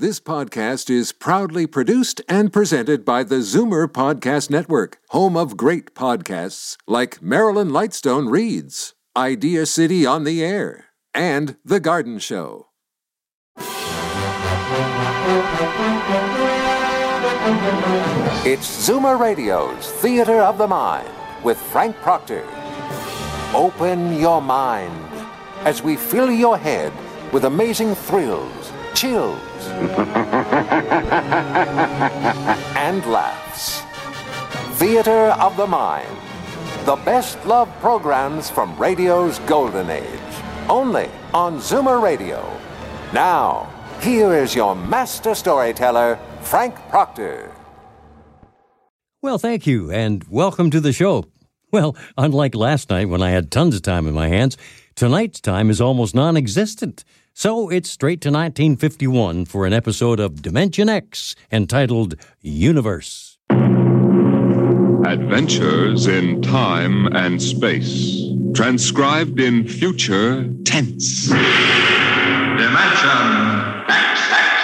This podcast is proudly produced and presented by the Zoomer Podcast Network, home of great podcasts like Marilyn Lightstone Reads, Idea City on the Air, and The Garden Show. It's Zoomer Radio's Theater of the Mind with Frank Proctor. Open your mind as we fill your head with amazing thrills, chills, and laughs. Theater of the Mind. The best love programs from radio's golden age. Only on Zoomer Radio. Now, here is your master storyteller, Frank Proctor. Well, thank you, and welcome to the show. Well, unlike last night when I had tons of time in my hands, tonight's time is almost non-existent. So it's straight to 1951 for an episode of Dimension X entitled Universe. Adventures in time and space, transcribed in future tense. Dimension X.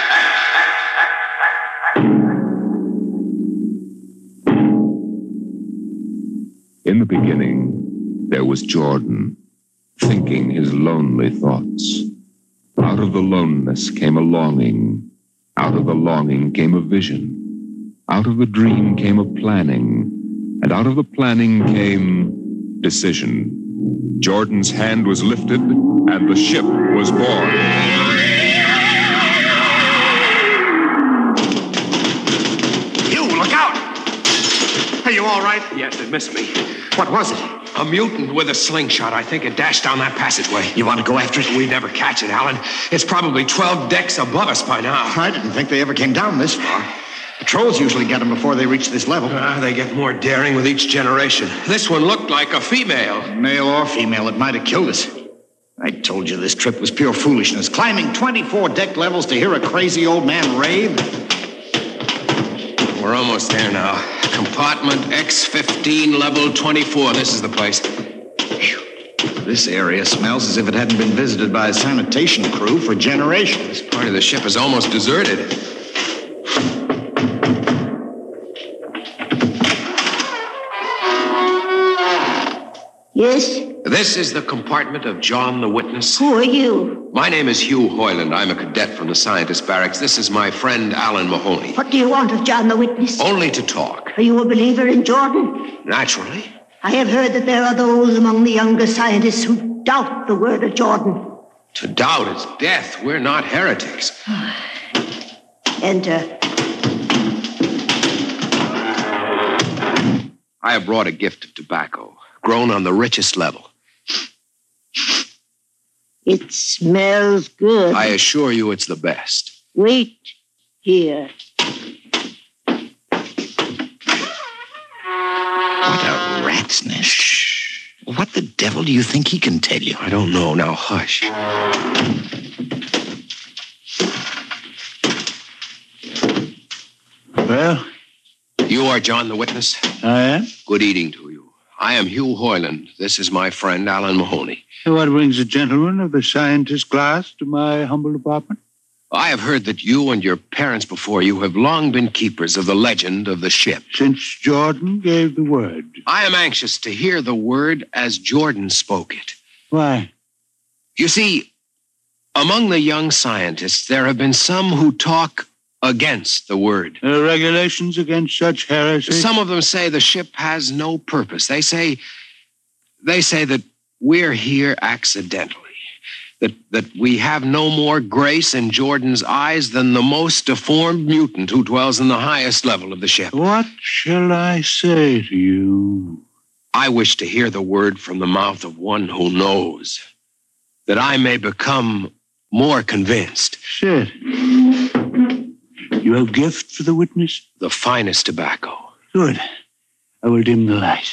In the beginning, there was Jordan, thinking his lonely thoughts. Out of the loneness came a longing. Out of the longing came a vision. Out of the dream came a planning. And out of the planning came decision. Jordan's hand was lifted, and the ship was born. You, look out! Are you all right? Yes, it missed me. What was it? A mutant with a slingshot. I think it dashed down that passageway. You want to go after it? We'd never catch it, Alan. It's probably 12 decks above us by now. I didn't think they ever came down this far. Patrols usually get them before they reach this level. They get more daring with each generation. This one looked like a female. Male or female, it might have killed us. I told you this trip was pure foolishness. Climbing 24 deck levels to hear a crazy old man rave. We're almost there now. Compartment X15, level 24. This is the place. Whew. This area smells as if it hadn't been visited by a sanitation crew for generations. Part of the ship is almost deserted. Yes? This is the compartment of John the Witness. Who are you? My name is Hugh Hoyland. I'm a cadet from the scientist barracks. This is my friend Alan Mahoney. What do you want of John the Witness? Only to talk. Are you a believer in Jordan? Naturally. I have heard that there are those among the younger scientists who doubt the word of Jordan. To doubt is death. We're not heretics. Enter. I have brought a gift of tobacco, grown on the richest level. It smells good. I assure you it's the best. Wait here. What a rat's nest. Shh. What the devil do you think he can tell you? I don't know. Now, hush. Well? You are John the Witness? I am. Good eating to you. I am Hugh Hoyland. This is my friend, Alan Mahoney. What brings a gentleman of the scientist class to my humble apartment? I have heard that you and your parents before you have long been keepers of the legend of the ship. Since Jordan gave the word. I am anxious to hear the word as Jordan spoke it. Why? You see, among the young scientists, there have been some who talk against the word. Regulations against such heresy? Some of them say the ship has no purpose. They say that we're here accidentally. That we have no more grace in Jordan's eyes than the most deformed mutant who dwells in the highest level of the ship. What shall I say to you? I wish to hear the word from the mouth of one who knows, that I may become more convinced. Sit. You have gift for the witness? The finest tobacco. Good. I will dim the light.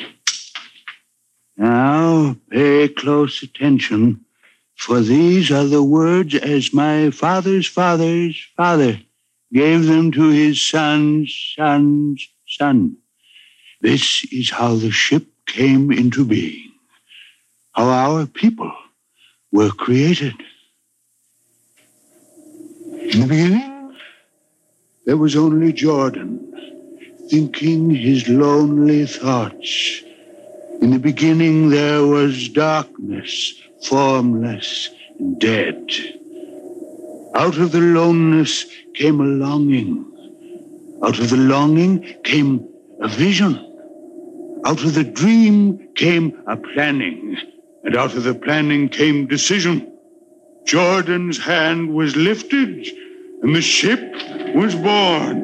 Now, pay close attention, for these are the words as my father's father's father gave them to his son's son's son. This is how the ship came into being, how our people were created. In the beginning, there was only Jordan, thinking his lonely thoughts. In the beginning there was darkness, formless and dead. Out of the loneness came a longing. Out of the longing came a vision. Out of the dream came a planning. And out of the planning came decision. Jordan's hand was lifted, and the ship was born.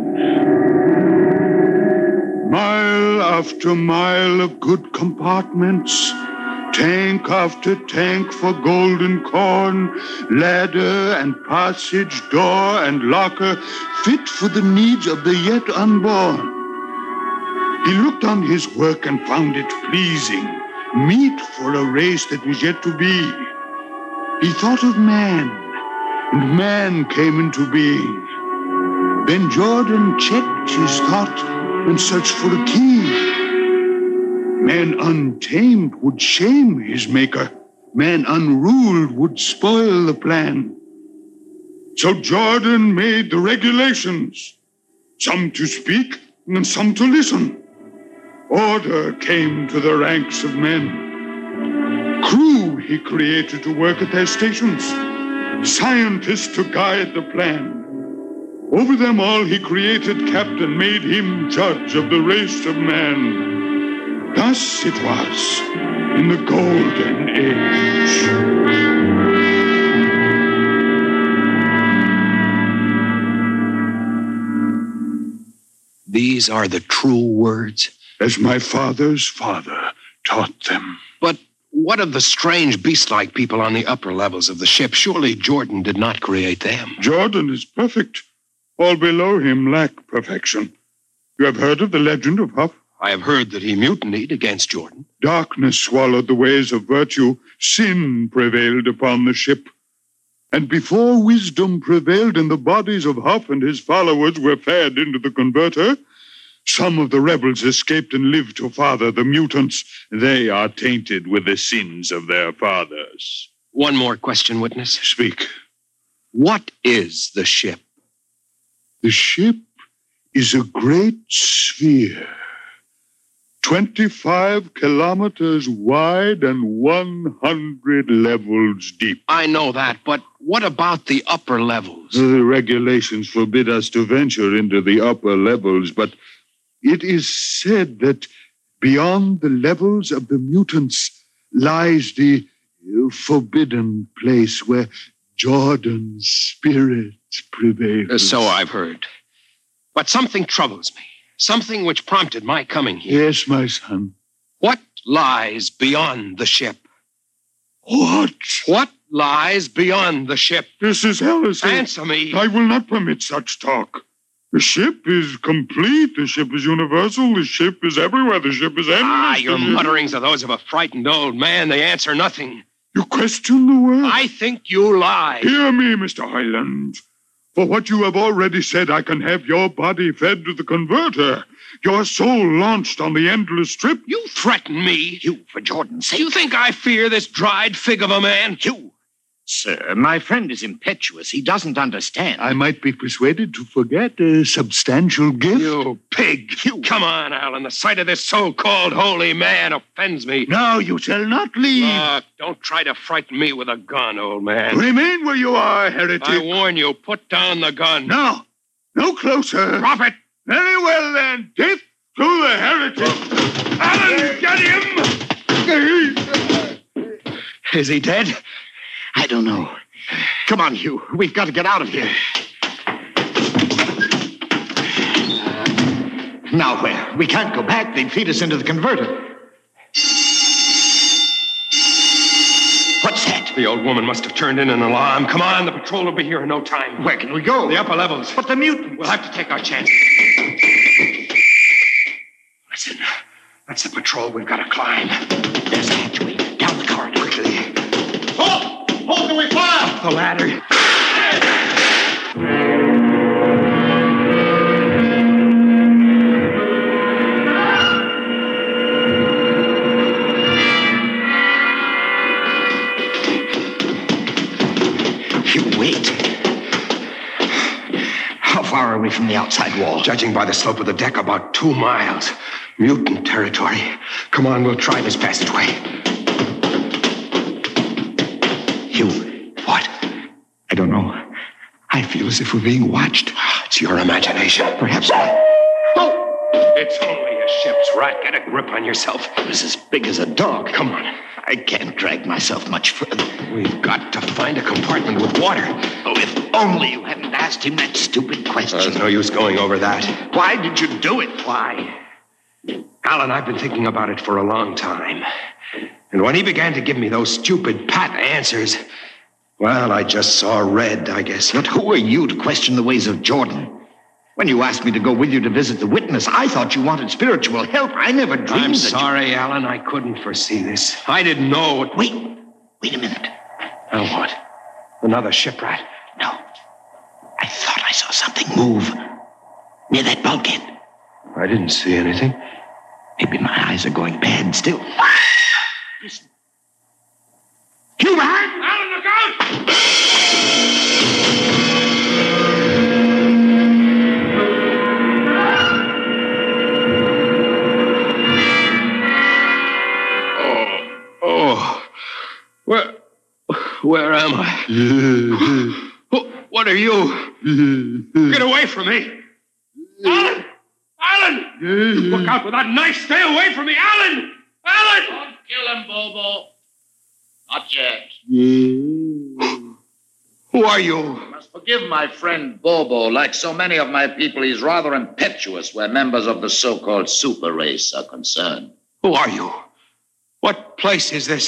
Mile after mile of good compartments, tank after tank for golden corn, ladder and passage, door and locker, fit for the needs of the yet unborn. He looked on his work and found it pleasing, meet for a race that was yet to be. He thought of man, and man came into being. Then Jordan checked his thought and searched for a key. Man untamed would shame his maker. Man unruled would spoil the plan. So Jordan made the regulations, some to speak and some to listen. Order came to the ranks of men. Crew he created to work at their stations. Scientists to guide the plan. Over them all he created captain, made him judge of the race of man. Thus it was in the golden age. These are the true words? As my father's father taught them. But what of the strange beast-like people on the upper levels of the ship? Surely Jordan did not create them. Jordan is perfect. All below him lack perfection. You have heard of the legend of Huff? I have heard that he mutinied against Jordan. Darkness swallowed the ways of virtue. Sin prevailed upon the ship. And before wisdom prevailed in the bodies of Huff and his followers were fed into the converter, some of the rebels escaped and lived to father the mutants. They are tainted with the sins of their fathers. One more question, witness. Speak. What is the ship? The ship is a great sphere, 25 kilometers wide and 100 levels deep. I know that, but what about the upper levels? The regulations forbid us to venture into the upper levels, but it is said that beyond the levels of the mutants lies the forbidden place where Jordan's spirit prevails. So I've heard. But something troubles me. Something which prompted my coming here. Yes, my son. What lies beyond the ship? What? What lies beyond the ship? This is heresy. Answer me. I will not permit such talk. The ship is complete. The ship is universal. The ship is everywhere. The ship is endless. Your mutterings are those of a frightened old man. They answer nothing. You question the word? I think you lie. Hear me, Mr. Highland. For what you have already said, I can have your body fed to the converter, your soul launched on the endless trip. You threaten me. You, for Jordan's sake. You think I fear this dried fig of a man? You. Sir, my friend is impetuous. He doesn't understand. I might be persuaded to forget a substantial gift. You pig. You. Come on, Alan. The sight of this so-called holy man offends me. No, you shall not leave. Look, don't try to frighten me with a gun, old man. Remain where you are, heretic. I warn you, put down the gun. No, no closer. Drop it. Very well, then. Death to the heretic. Alan, get him! Is he dead? I don't know. Come on, Hugh. We've got to get out of here. Now where? We can't go back. They'd feed us into the converter. What's that? The old woman must have turned in an alarm. Come on, the patrol will be here in no time. Where can we go? The upper levels. But the mutant. We'll have to take our chance. Listen, that's the patrol we've got to climb. There's a hatchway. Down the corridor. Quickly. Hold! Hold, can we fly? Up the ladder. How far are we from the outside wall? Judging by the slope of the deck, about 2 miles. Mutant territory. Come on, we'll try this passageway. Hugh. What? I don't know. I feel as if we're being watched. It's your imagination. Perhaps not. Oh! It's only a ship's rat. Get a grip on yourself. It's as big as a dog. Come on. I can't drag myself much further. We've got to find a compartment with water. Oh, if only you hadn't asked him that stupid question. There's no use going over that. Why did you do it? Why? Alan, I've been thinking about it for a long time. And when he began to give me those stupid pat answers, well, I just saw red, I guess. But who are you to question the ways of Jordan? When you asked me to go with you to visit the witness, I thought you wanted spiritual help. I never dreamed I'm that sorry, Alan. I couldn't foresee this. I didn't know what... Wait a minute. Now what? Another shipwright? No. I thought I saw something move near that bulkhead. I didn't see anything. Maybe my eyes are going bad still. Listen. Hugh, man! Alan, look out! Where am I? What are you? Get away from me! Alan! Alan! Look out with that knife! Stay away from me! Alan! Alan! Don't kill him, Bobo. Not yet. Who are you? You must forgive my friend Bobo. Like so many of my people, he's rather impetuous where members of the so-called super race are concerned. Who are you? What place is this?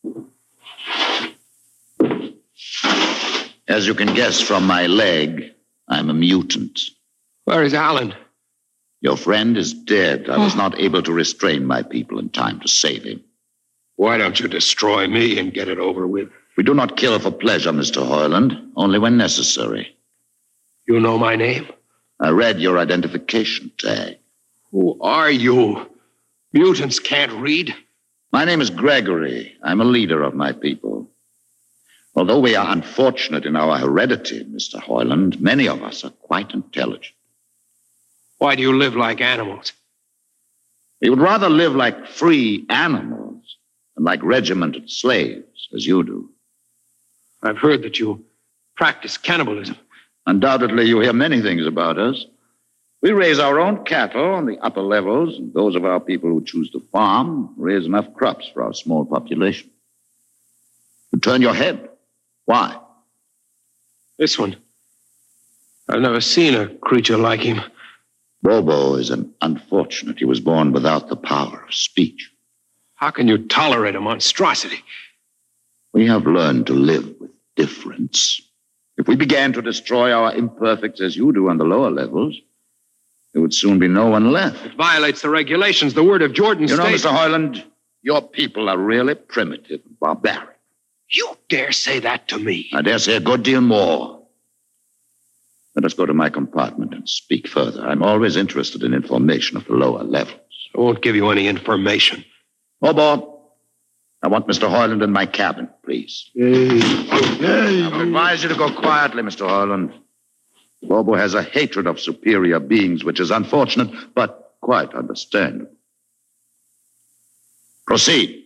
As you can guess from my leg, I'm a mutant. Where is Alan? Your friend is dead. I was not able to restrain my people in time to save him. Why don't you destroy me and get it over with? We do not kill for pleasure, Mr. Hoyland, only when necessary. You know my name? I read your identification tag. Who are you? Mutants can't read. My name is Gregory. I'm a leader of my people. Although we are unfortunate in our heredity, Mr. Hoyland, many of us are quite intelligent. Why do you live like animals? We would rather live like free animals than like regimented slaves, as you do. I've heard that you practice cannibalism. Undoubtedly, you hear many things about us. We raise our own cattle on the upper levels, and those of our people who choose to farm raise enough crops for our small population. You turn your head. Why? This one. I've never seen a creature like him. Bobo is an unfortunate. He was born without the power of speech. How can you tolerate a monstrosity? We have learned to live with difference. If we began to destroy our imperfects as you do on the lower levels, there would soon be no one left. It violates the regulations. The word of Jordan You know, states... Mr. Hoyland, your people are really primitive and barbaric. You dare say that to me? I dare say a good deal more. Let us go to my compartment and speak further. I'm always interested in information of the lower levels. I won't give you any information. Bobo, I want Mr. Hoyland in my cabin, please. I would advise you to go quietly, Mr. Hoyland. Bobo has a hatred of superior beings, which is unfortunate, but quite understandable. Proceed.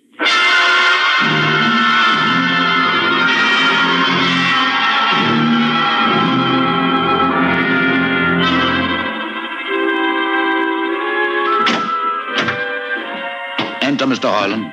Enter, Mr. Hoyland.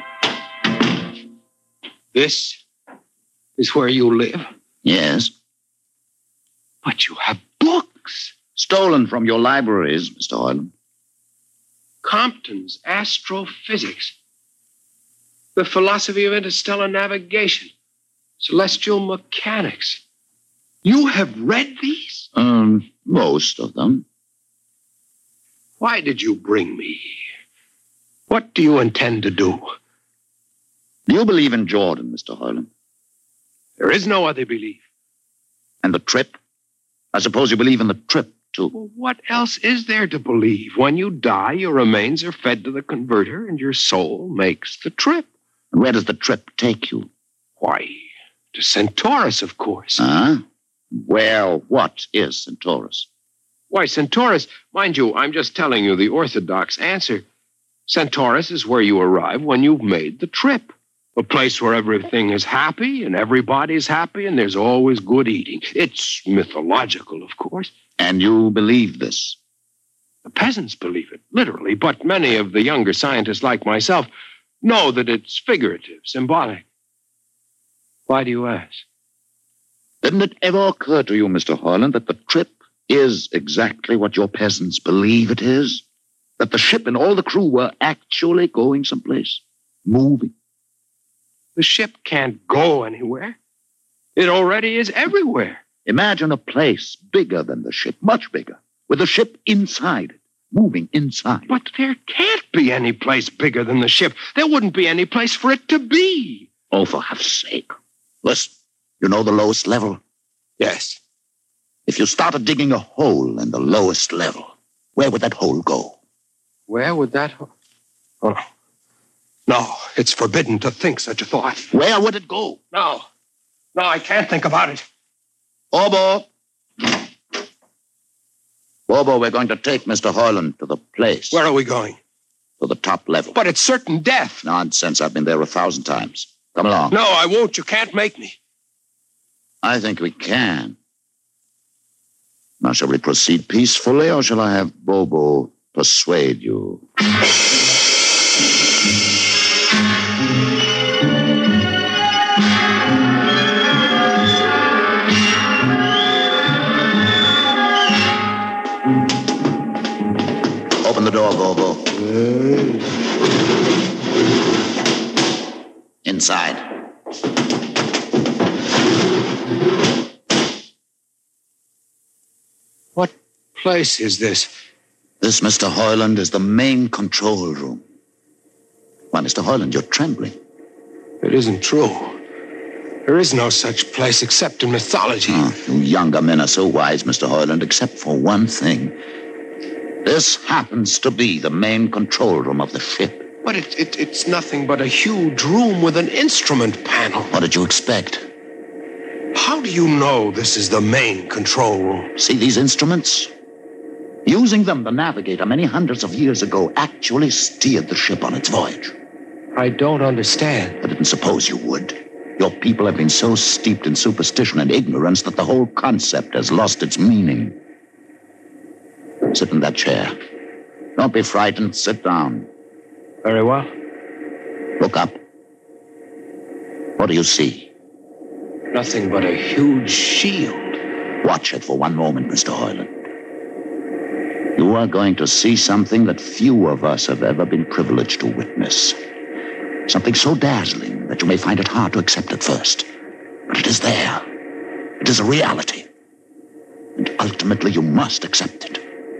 This is where you live? Yes. But you have books. Stolen from your libraries, Mr. Hoyland. Compton's Astrophysics. The Philosophy of Interstellar Navigation. Celestial Mechanics. You have read these? Most of them. Why did you bring me? What do you intend to do? Do you believe in Jordan, Mr. Hoyland? There is no other belief. And the trip? I suppose you believe in the trip, too. Well, what else is there to believe? When you die, your remains are fed to the converter, and your soul makes the trip. And where does the trip take you? Why, to Centaurus, of course. Huh? Well, what is Centaurus? Why, Centaurus, mind you, I'm just telling you the orthodox answer. Centaurus is where you arrive when you've made the trip. A place where everything is happy and everybody's happy and there's always good eating. It's mythological, of course. And you believe this? The peasants believe it, literally, but many of the younger scientists like myself know that it's figurative, symbolic. Why do you ask? Didn't it ever occur to you, Mr. Hoyland, that the trip is exactly what your peasants believe it is? That the ship and all the crew were actually going someplace, moving? The ship can't go anywhere. It already is everywhere. Imagine a place bigger than the ship, much bigger, with the ship inside it, moving inside. But there can't be any place bigger than the ship. There wouldn't be any place for it to be. Oh, for heaven's sake. Listen, you know the lowest level? Yes. If you started digging a hole in the lowest level, where would that hole go? Where would that... Oh, no, it's forbidden to think such a thought. Where would it go? No, I can't think about it. Bobo! Bobo, we're going to take Mr. Hoyland to the place. Where are we going? To the top level. But it's certain death. Nonsense, I've been there 1,000 times. Come along. No, I won't. You can't make me. I think we can. Now, shall we proceed peacefully, or shall I have Bobo persuade you? Open the door, Bobo. Inside. What place is this? This, Mr. Hoyland, is the main control room. Why, Mr. Hoyland, you're trembling. It isn't true. There is no such place except in mythology. Oh, you younger men are so wise, Mr. Hoyland, except for one thing. This happens to be the main control room of the ship. But it's nothing but a huge room with an instrument panel. What did you expect? How do you know this is the main control room? See these instruments? Using them, the navigator, many hundreds of years ago, actually steered the ship on its voyage. I don't understand. I didn't suppose you would. Your people have been so steeped in superstition and ignorance that the whole concept has lost its meaning. Sit in that chair. Don't be frightened. Sit down. Very well. Look up. What do you see? Nothing but a huge shield. Watch it for one moment, Mr. Hoyland. You are going to see something that few of us have ever been privileged to witness. Something so dazzling that you may find it hard to accept at first. But it is there. It is a reality. And ultimately, you must accept it.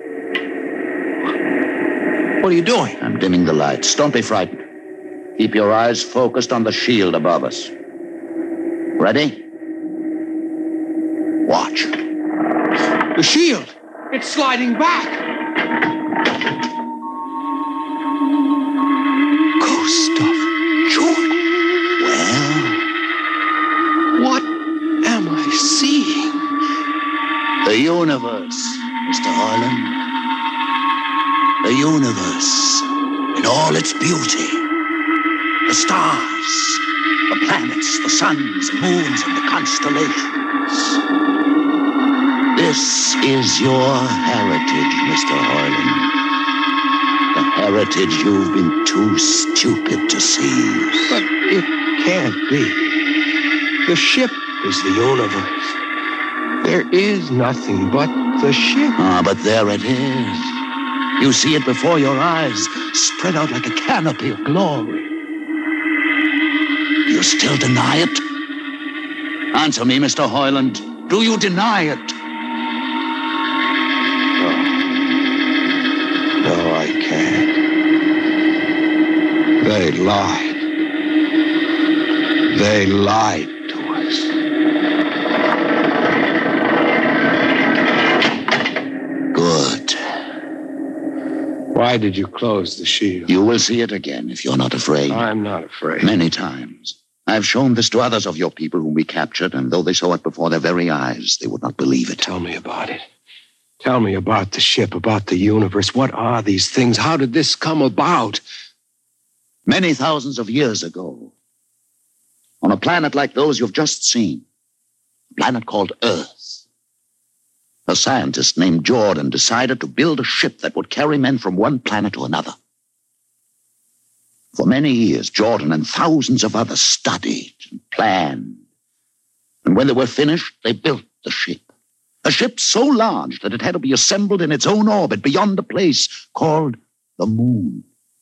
What are you doing? I'm dimming the lights. Don't be frightened. Keep your eyes focused on the shield above us. Ready? Watch. The shield! It's sliding back! Ghost of Jordan. Well? What am I seeing? The universe, Mr. Hoyland. The universe in all its beauty. The stars, the planets, the suns, the moons, and the constellations. This is your heritage, Mr. Hoyland. The heritage you've been too stupid to see. But it can't be. The ship is the universe. There is nothing but the ship. Ah, but there it is. You see it before your eyes, spread out like a canopy of glory. Do you still deny it? Answer me, Mr. Hoyland. Do you deny it? No, I can't. They lied. They lied to us. Good. Why did you close the shield? You will see it again if you're not afraid. I'm not afraid. Many times. I've shown this to others of your people whom we captured, and though they saw it before their very eyes, they would not believe it. Tell me about it. Tell me about the ship, about the universe. What are these things? How did this come about? Many thousands of years ago, on a planet like those you've just seen, a planet called Earth, a scientist named Jordan decided to build a ship that would carry men from one planet to another. For many years, Jordan and thousands of others studied and planned. And when they were finished, they built the ship. A ship so large that it had to be assembled in its own orbit beyond a place called the moon.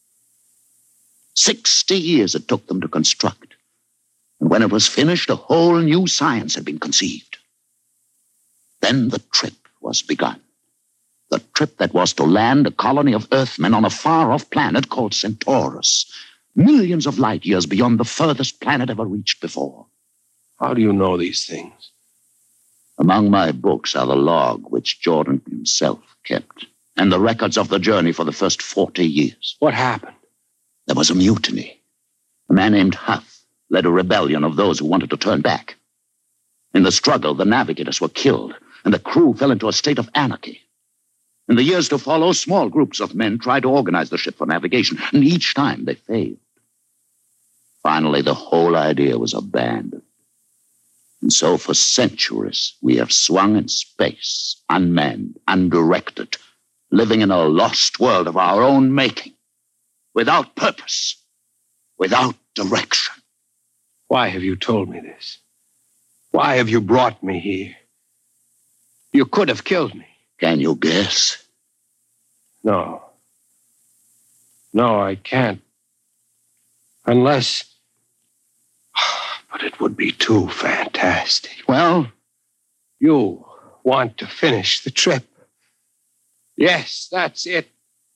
60 years it took them to construct. And when it was finished, a whole new science had been conceived. Then the trip was begun. The trip that was to land a colony of Earthmen on a far-off planet called Centaurus, millions of light years beyond the furthest planet ever reached before. How do you know these things? Among my books are the log which Jordan himself kept, and the records of the journey for the first 40 years. What happened? There was a mutiny. A man named Huff led a rebellion of those who wanted to turn back. In the struggle, the navigators were killed, and the crew fell into a state of anarchy. In the years to follow, small groups of men tried to organize the ship for navigation, and each time they failed. Finally, the whole idea was abandoned. And so for centuries, we have swung in space, unmanned, undirected, living in a lost world of our own making, without purpose, without direction. Why have you told me this? Why have you brought me here? You could have killed me. Can you guess? No. No, I can't. Unless... But it would be too fantastic. Well, you want to finish the trip. Yes, that's it.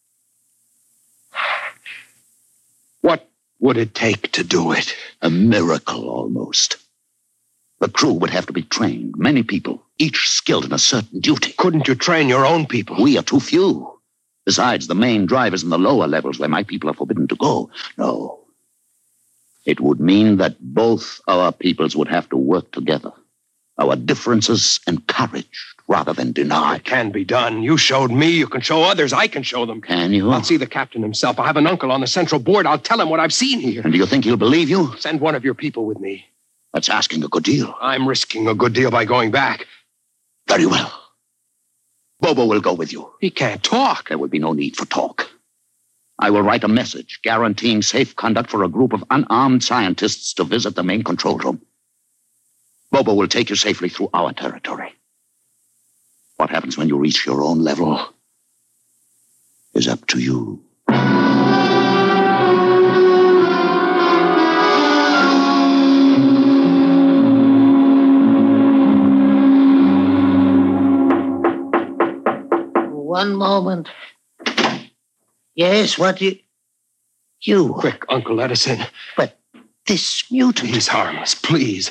What would it take to do it? A miracle, almost. The crew would have to be trained, many people, each skilled in a certain duty. Couldn't you train your own people? We are too few. Besides, the main drivers in the lower levels where my people are forbidden to go. No. It would mean that both our peoples would have to work together. Our differences encouraged rather than denied. It can be done. You showed me. You can show others. I can show them. Can you? I'll see the captain himself. I have an uncle on the central board. I'll tell him what I've seen here. And do you think he'll believe you? Send one of your people with me. That's asking a good deal. I'm risking a good deal by going back. Very well. Bobo will go with you. He can't talk. There will be no need for talk. I will write a message guaranteeing safe conduct for a group of unarmed scientists to visit the main control room. Bobo will take you safely through our territory. What happens when you reach your own level is up to you. One moment. Yes, what you... Quick, Uncle Edison. But this mutant... He's harmless, please.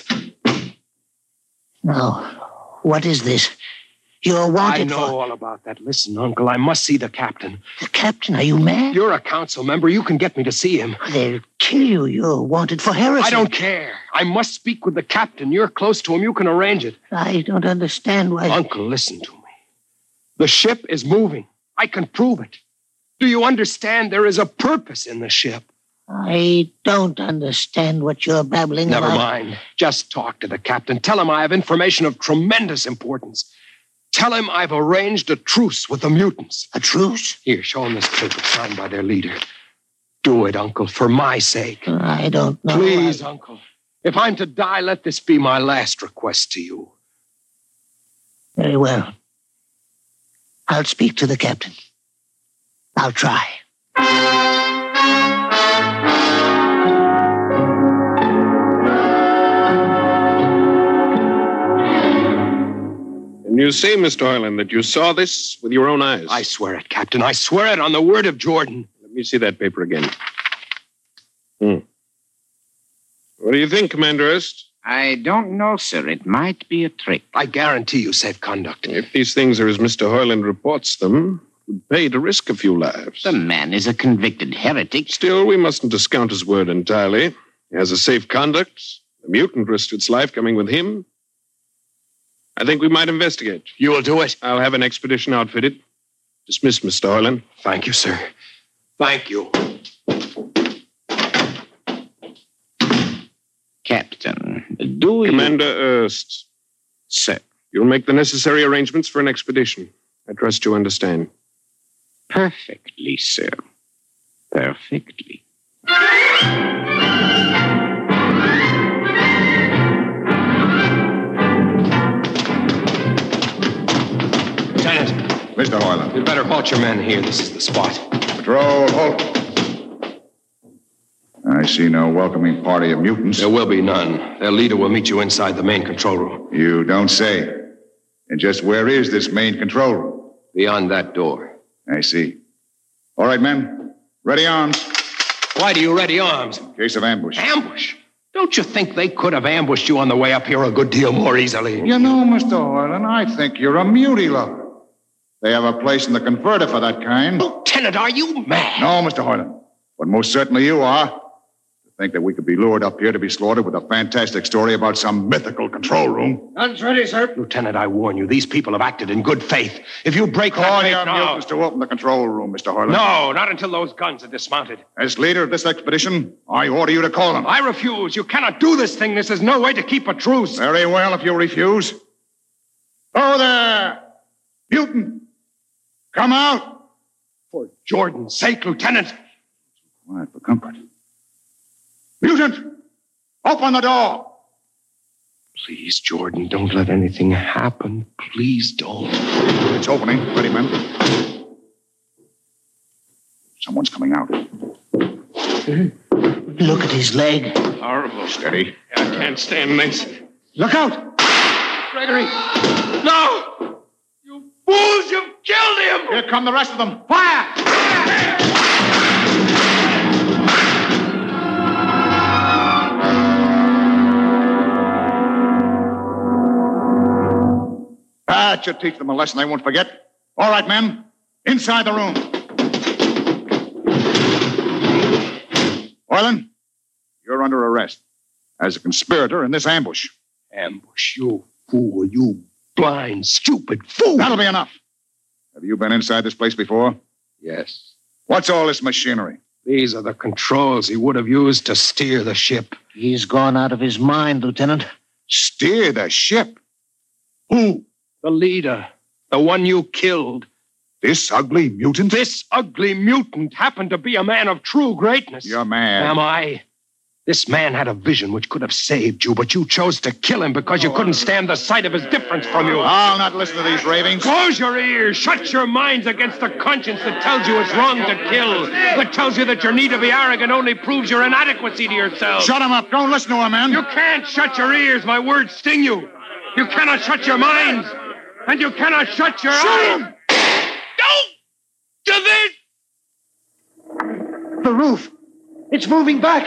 Now, what is this? You're wanted I know all about that. Listen, Uncle, I must see the captain. The captain? Are you mad? You're a council member. You can get me to see him. They'll kill you. You're wanted for heresy. I don't care. I must speak with the captain. You're close to him. You can arrange it. I don't understand why... Uncle, listen to me. The ship is moving. I can prove it. Do you understand? There is a purpose in the ship. I don't understand what you're babbling about. Never mind. Just talk to the captain. Tell him I have information of tremendous importance. Tell him I've arranged a truce with the mutants. A truce? Here, show him this paper signed by their leader. Do it, Uncle, for my sake. I don't know. Please, Uncle. If I'm to die, let this be my last request to you. Very well. I'll speak to the captain. I'll try. And you say, Mr. Hoyland, that you saw this with your own eyes? I swear it, Captain. I swear it on the word of Jordan. Let me see that paper again. What do you think, Commander Erst? I don't know, sir. It might be a trick. I guarantee you safe conduct. If these things are as Mr. Hoyland reports them, it would pay to risk a few lives. The man is a convicted heretic. Still, we mustn't discount his word entirely. He has a safe conduct. The mutant risked its life coming with him. I think we might investigate. You will do it? I'll have an expedition outfitted. Dismissed, Mr. Hoyland. Thank you, sir. Thank you. Captain, do you... Commander Erst. Sir. You'll make the necessary arrangements for an expedition. I trust you understand. Perfectly, sir. Perfectly. Lieutenant. Mr. Hoyland. You'd better halt your men here. This is the spot. Patrol, halt. I see no welcoming party of mutants. There will be none. Their leader will meet you inside the main control room. You don't say. And just where is this main control room? Beyond that door. I see. All right, men. Ready arms. Why do you ready arms? In case of ambush. Ambush? Don't you think they could have ambushed you on the way up here a good deal more easily? You know, Mr. Hoyland, I think you're a mutie lover. They have a place in the converter for that kind. Lieutenant, are you mad? No, Mr. Hoyland. But most certainly you are. To think that we could be lured up here to be slaughtered with a fantastic story about some mythical control room. Guns ready, sir. Lieutenant, I warn you, these people have acted in good faith. If you break that faith now... mutants to open the control room, Mr. Hoyland. No, not until those guns are dismounted. As leader of this expedition, I order you to call them. I refuse. You cannot do this thing. This is no way to keep a truce. Very well, if you refuse. Oh, there! Mutant! Come out! For Jordan's sake, Lieutenant. Quiet for comfort. Mutant! Open the door! Please, Jordan, don't let anything happen. Please don't. It's opening. Ready, men. Someone's coming out. Look at his leg. Horrible. Steady. I can't stand this. Look out! Gregory! No! You fools! You've killed him! Here come the rest of them. Fire! That should teach them a lesson they won't forget. All right, men. Inside the room. Hoyland, you're under arrest as a conspirator in this ambush. Ambush, you fool, you blind, stupid fool! That'll be enough. Have you been inside this place before? Yes. What's all this machinery? These are the controls he would have used to steer the ship. He's gone out of his mind, Lieutenant. Steer the ship? Who? The leader. The one you killed. This ugly mutant? This ugly mutant happened to be a man of true greatness. You're mad. Am I? This man had a vision which could have saved you, but you chose to kill him because you couldn't stand the sight of his difference from you. I'll not listen to these ravings. Close your ears. Shut your minds against the conscience that tells you it's wrong to kill, that tells you that your need to be arrogant only proves your inadequacy to yourself. Shut him up. Don't listen to him, man. You can't shut your ears. My words sting you. You cannot shut your minds. And you cannot shut your eyes. Him. Don't do this. The roof. It's moving back.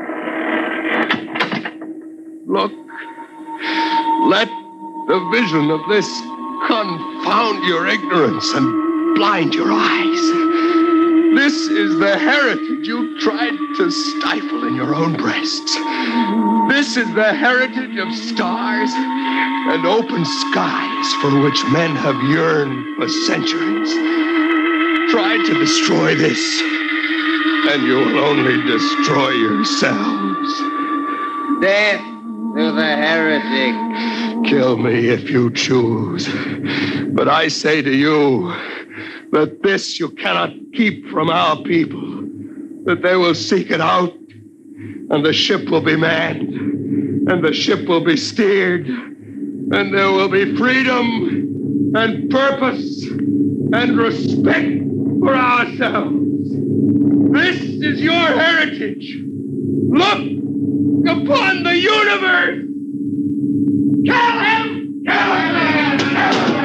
Look. Let the vision of this confound your ignorance and blind your eyes. This is the heritage you tried to stifle in your own breasts. This is the heritage of stars and open skies for which men have yearned for centuries. Try to destroy this, and you will only destroy yourselves. Death to the heretic. Kill me if you choose. But I say to you that this you cannot keep from our people, that they will seek it out, and the ship will be manned, and the ship will be steered, and there will be freedom and purpose and respect for ourselves. This is your heritage. Look upon the universe. Kill him! Kill him! Kill him!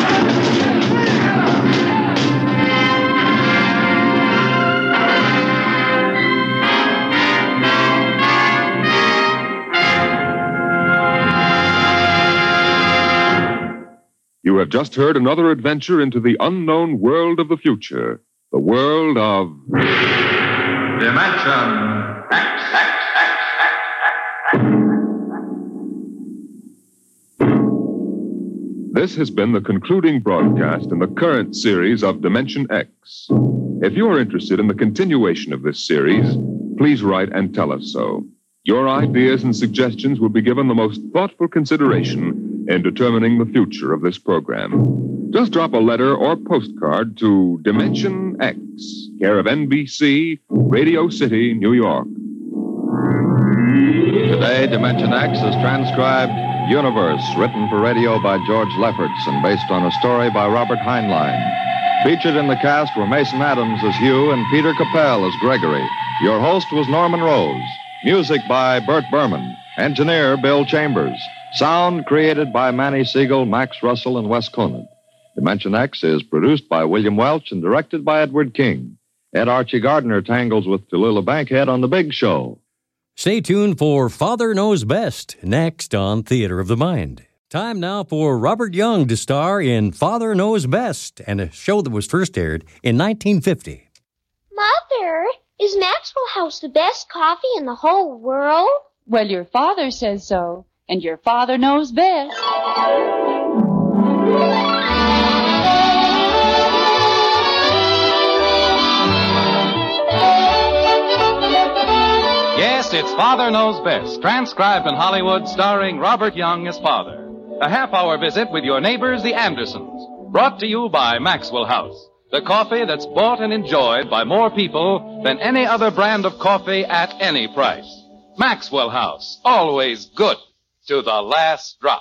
You have just heard another adventure into the unknown world of the future. The world of... Dimension X. This has been the concluding broadcast in the current series of Dimension X. If you are interested in the continuation of this series, please write and tell us so. Your ideas and suggestions will be given the most thoughtful consideration in determining the future of this program. Just drop a letter or postcard to Dimension X, care of NBC, Radio City, New York. Today, Dimension X is transcribed Universe, written for radio by George Lefferts and based on a story by Robert Heinlein. Featured in the cast were Mason Adams as Hugh and Peter Capell as Gregory. Your host was Norman Rose. Music by Bert Berman. Engineer Bill Chambers. Sound created by Manny Siegel, Max Russell, and Wes Conant. Dimension X is produced by William Welch and directed by Edward King. Ed Archie Gardner tangles with Tallulah Bankhead on The Big Show. Stay tuned for Father Knows Best, next on Theater of the Mind. Time now for Robert Young to star in Father Knows Best, and a show that was first aired in 1950. Mother, is Maxwell House the best coffee in the whole world? Well, your father says so, and your father knows best. Yes, it's Father Knows Best, transcribed in Hollywood, starring Robert Young as father. A half-hour visit with your neighbors, the Andersons. Brought to you by Maxwell House, the coffee that's bought and enjoyed by more people than any other brand of coffee at any price. Maxwell House, always good to the last drop.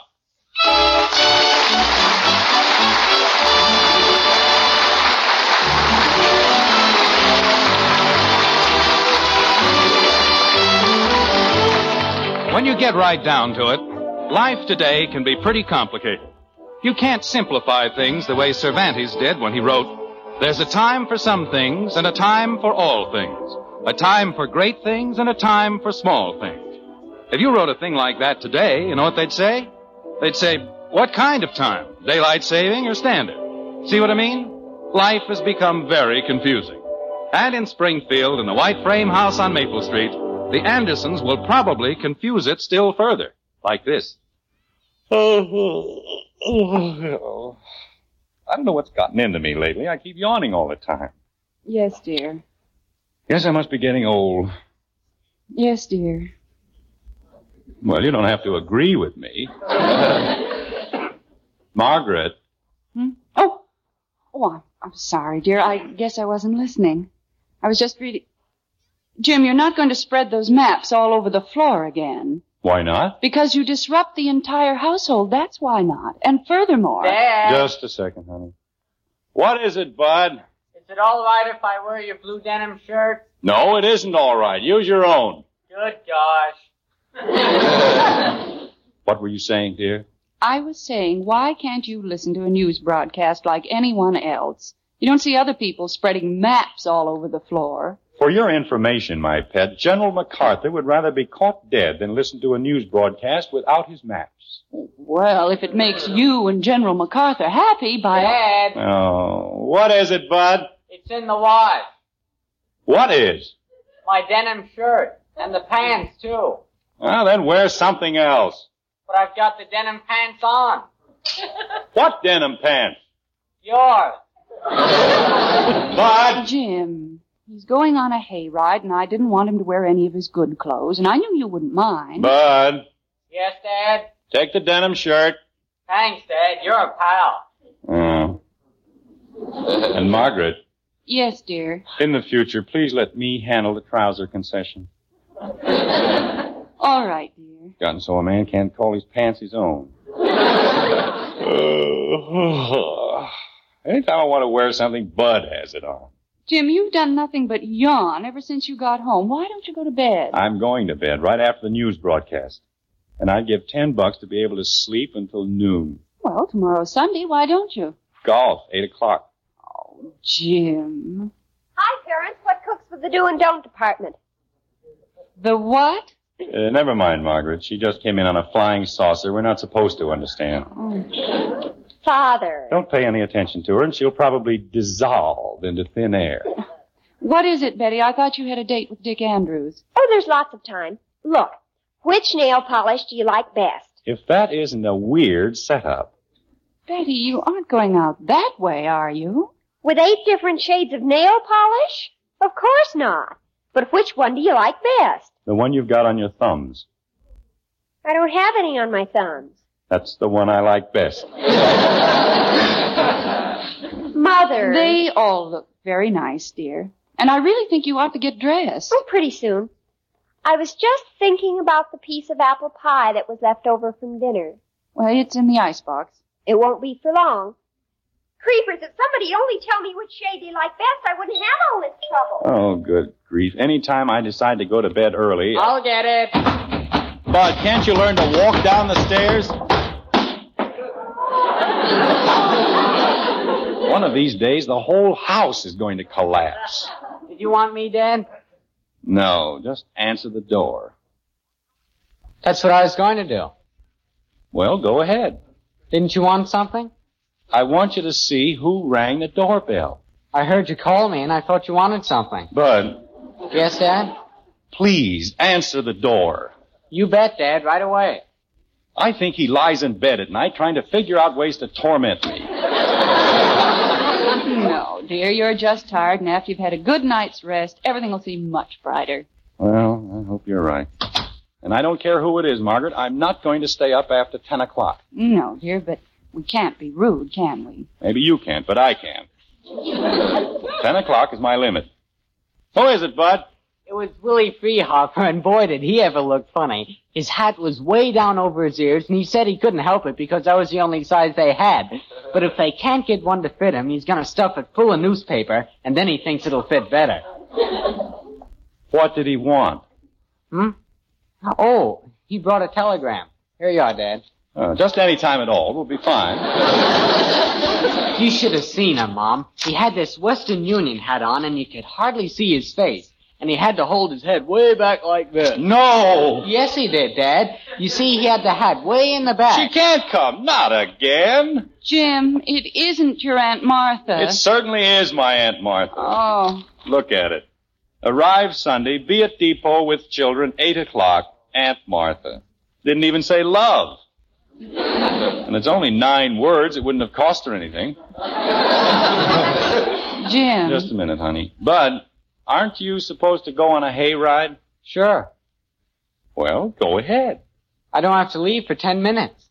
When you get right down to it, life today can be pretty complicated. You can't simplify things the way Cervantes did when he wrote, "There's a time for some things and a time for all things, a time for great things and a time for small things." If you wrote a thing like that today, you know what they'd say? They'd say, "What kind of time? Daylight saving or standard?" See what I mean? Life has become very confusing. And in Springfield, in the white frame house on Maple Street, the Andersons will probably confuse it still further, like this. I don't know what's gotten into me lately. I keep yawning all the time. Yes, dear. Guess I must be getting old. Yes, dear. Well, you don't have to agree with me. Margaret. Oh, I'm sorry, dear. I guess I wasn't listening. I was just reading. Jim, you're not going to spread those maps all over the floor again. Why not? Because you disrupt the entire household, that's why not. And furthermore... Dad! Just a second, honey. What is it, Bud? Is it all right if I wear your blue denim shirt? No, it isn't all right. Use your own. Good gosh. What were you saying, dear? I was saying, why can't you listen to a news broadcast like anyone else? You don't see other people spreading maps all over the floor. For your information, my pet, General MacArthur would rather be caught dead than listen to a news broadcast without his maps. Well, if it makes you and General MacArthur happy by... Dad! Oh, what is it, Bud? It's in the wash. What is? My denim shirt. And the pants, too. Well, then wear something else. But I've got the denim pants on. What denim pants? Yours. Bud! Jim... He's going on a hayride, and I didn't want him to wear any of his good clothes, and I knew you wouldn't mind. Bud. Yes, Dad? Take the denim shirt. Thanks, Dad. You're a pal. Oh. And Margaret. Yes, dear. In the future, please let me handle the trouser concession. All right, dear. Gotten so a man can't call his pants his own. Anytime I want to wear something, Bud has it on. Jim, you've done nothing but yawn ever since you got home. Why don't you go to bed? I'm going to bed right after the news broadcast. And I'd give $10 to be able to sleep until noon. Well, tomorrow's Sunday. Why don't you? Golf, 8 o'clock. Oh, Jim. Hi, parents. What cooks for the do and don't department? The what? Never mind, Margaret. She just came in on a flying saucer. We're not supposed to understand. Oh. Father. Don't pay any attention to her, and she'll probably dissolve into thin air. What is it, Betty? I thought you had a date with Dick Andrews. Oh, there's lots of time. Look, which nail polish do you like best? If that isn't a weird setup. Betty, you aren't going out that way, are you? With 8 different shades of nail polish? Of course not. But which one do you like best? The one you've got on your thumbs. I don't have any on my thumbs. That's the one I like best. Mother. They all look very nice, dear. And I really think you ought to get dressed. Oh, pretty soon. I was just thinking about the piece of apple pie that was left over from dinner. Well, it's in the icebox. It won't be for long. Creepers, if somebody'd only tell me which shade they like best, I wouldn't have all this trouble. Oh, good grief. Anytime I decide to go to bed early... I'll get it. Bud, can't you learn to walk down the stairs? One of these days, the whole house is going to collapse. Did you want me, Dad? No, just answer the door. That's what I was going to do. Well, go ahead. Didn't you want something? I want you to see who rang the doorbell. I heard you call me, and I thought you wanted something. Bud. Yes, Dad? Please, answer the door. You bet, Dad, right away. I think he lies in bed at night trying to figure out ways to torment me. No, dear, you're just tired, and after you've had a good night's rest, everything will seem much brighter. Well, I hope you're right. And I don't care who it is, Margaret. I'm not going to stay up after 10 o'clock. No, dear, but we can't be rude, can we? Maybe you can't, but I can. 10 o'clock is my limit. Who is it, Bud? It was Willie Freehopper, and boy, did he ever look funny. His hat was way down over his ears, and he said he couldn't help it because that was the only size they had. But if they can't get one to fit him, he's going to stuff it full of newspaper, and then he thinks it'll fit better. What did he want? Oh, he brought a telegram. Here you are, Dad. Just any time at all. We'll be fine. You should have seen him, Mom. He had this Western Union hat on, and you could hardly see his face. And he had to hold his head way back like this. No! Yes, he did, Dad. You see, he had the hat way in the back. She can't come. Not again. Jim, it isn't your Aunt Martha. It certainly is my Aunt Martha. Oh. Look at it. Arrive Sunday, be at depot with children, 8 o'clock, Aunt Martha. Didn't even say love. And it's only 9 words. It wouldn't have cost her anything. Jim. Just a minute, honey. Bud, aren't you supposed to go on a hayride? Sure. Well, go ahead. I don't have to leave for 10 minutes.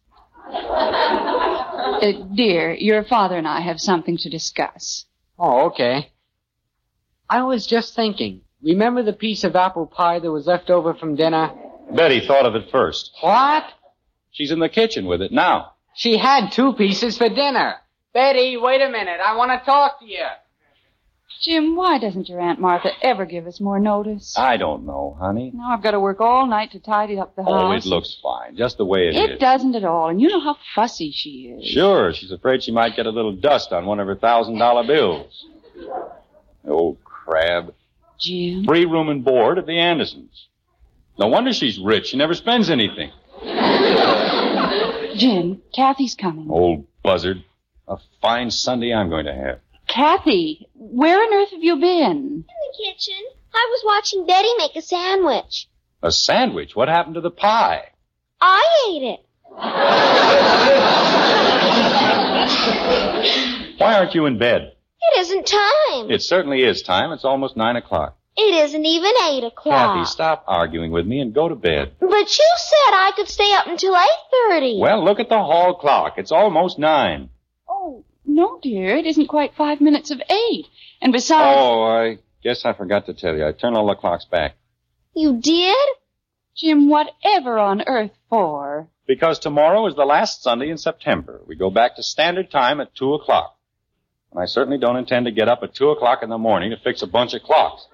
Dear, your father and I have something to discuss. Oh, okay. I was just thinking. Remember the piece of apple pie that was left over from dinner? Betty thought of it first. What? She's in the kitchen with it now. She had 2 pieces for dinner. Betty, wait a minute. I want to talk to you. Jim, why doesn't your Aunt Martha ever give us more notice? I don't know, honey. Now I've got to work all night to tidy up the house. Oh, it looks fine, just the way it is. It doesn't at all, and you know how fussy she is. Sure, she's afraid she might get a little dust on one of her $1,000 bills. Old crab. Jim? Free room and board at the Andersons. No wonder she's rich. She never spends anything. Jim, Kathy's coming. Old buzzard. A fine Sunday I'm going to have. Kathy, where on earth have you been? In the kitchen. I was watching Betty make a sandwich. A sandwich? What happened to the pie? I ate it. Why aren't you in bed? It isn't time. It certainly is time. It's almost 9 o'clock. It isn't even 8 o'clock. Kathy, stop arguing with me and go to bed. But you said I could stay up until 8:30. Well, look at the hall clock. It's almost 9. Oh, no, dear. It isn't quite 5 minutes of 8. And besides... Oh, I guess I forgot to tell you. I turned all the clocks back. You did? Jim, whatever on earth for? Because tomorrow is the last Sunday in September. We go back to standard time at 2 o'clock. And I certainly don't intend to get up at 2 o'clock in the morning to fix a bunch of clocks.